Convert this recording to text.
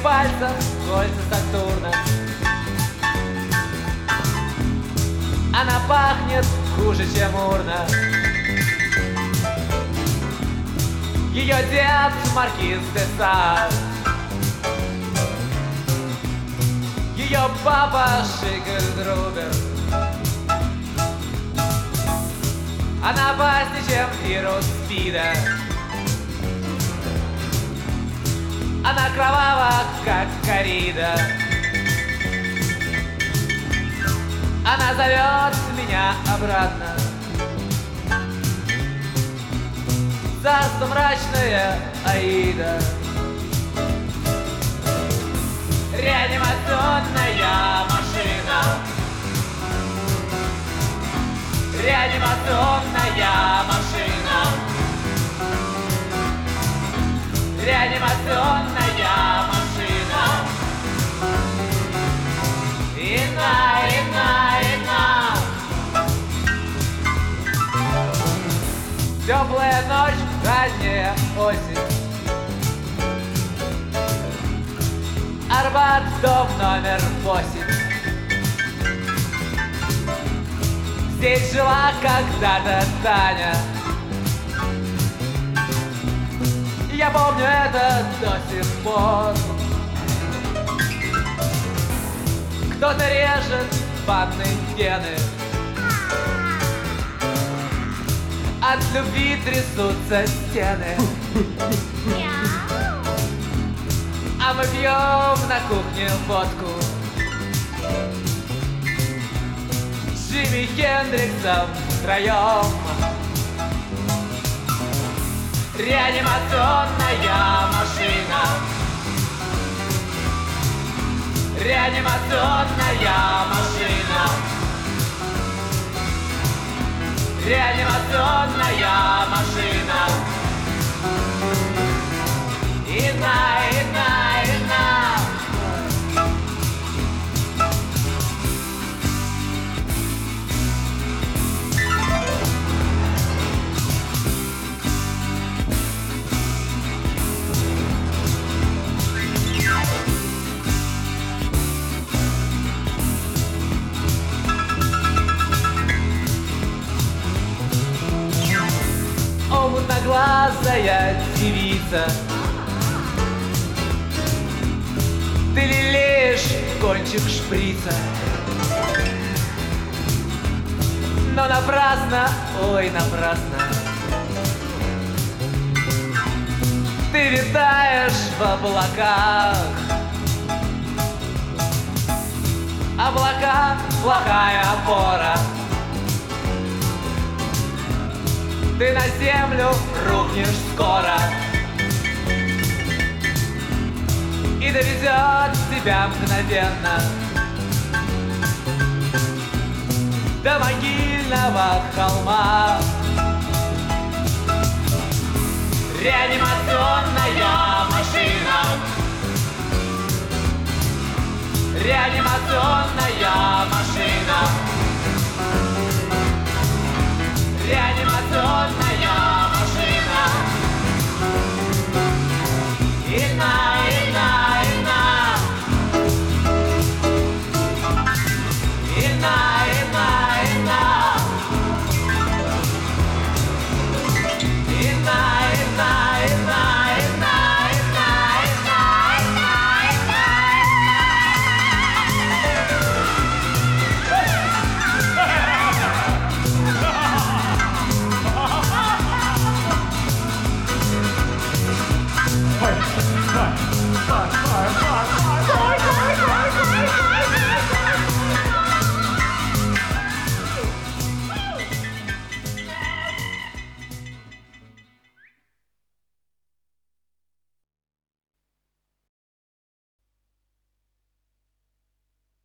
пальцах кольца Сатурна. Она пахнет хуже, чем урна. Ее дед маркиз де Сад, ее папа Шигельдрубер. Она опаснее, чем вирус СПИДа. Она кровава, как коррида. Она зовет меня обратно. Царство мрачное Аида. Реанимационная машина. Реанимационная машина. Реанимационная машина. Инна, Инна, Инна. Теплая ночь, ранняя осень. Арбат, дом номер 8. Здесь жила когда-то Таня. Я помню это до сих пор. Кто-то режет ванной стены. От любви трясутся стены. А мы пьем на кухне водку с Джимми Хендриксом втроем. Реанимационная машина. Реанимационная машина. Реанимационная машина. Инна, Инна, Инна. Умноглазая девица, ты лелеешь кончик шприца. Но напрасно, ой, напрасно. Ты витаешь в облаках. Облака — плохая опора. Ты на землю рухнешь скоро. И довезет тебя мгновенно до могильного холма. Реанимационная машина. Реанимационная